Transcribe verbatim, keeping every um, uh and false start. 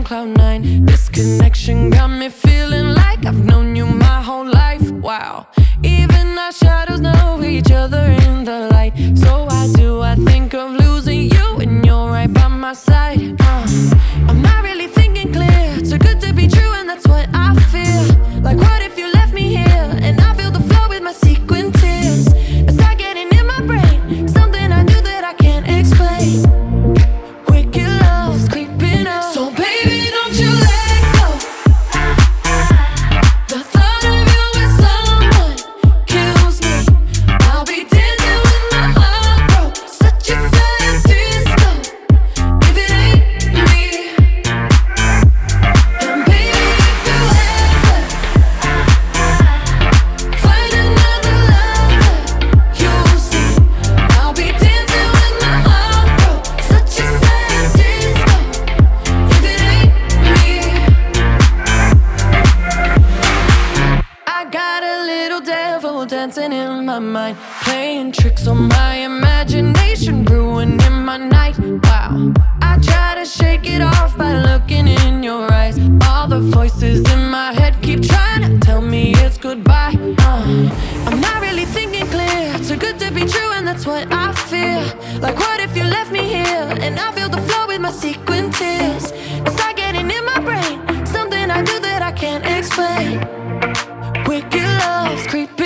cloud nine. This connection got me feeling like I've known you my whole life. Wow, even our shadows know each other in the light. So why do I think of losing you when you're right by my side? uh, I'm not really thinking clear, too good to be true, and that's what I feel. Like what if you left me here and I filled the floor with my sequin tears? It's not getting in my brain, something I do that I can't explain. Wicked love's creeping up, so baby don't you let go. The thought of you with someone kills me. I'll be dancing with my heart broke, such a sad disco if it ain't me. And baby if you ever find another lover, you'll see I'll be dancing with my heart broke, such a sad disco if it ain't me. I got a little devil dancing in my mind, playing tricks on my imagination, ruining my night. Wow, I try to shake it off by looking in your eyes. All the voices in my head keep trying to tell me it's goodbye. uh, I'm not really thinking clear, too good to be true, and that's what I feel. Like what if you left me here and I filled the floor with my sequin tears? It's not getting in my brain, something I do that I can't explain. Wicked love's creeping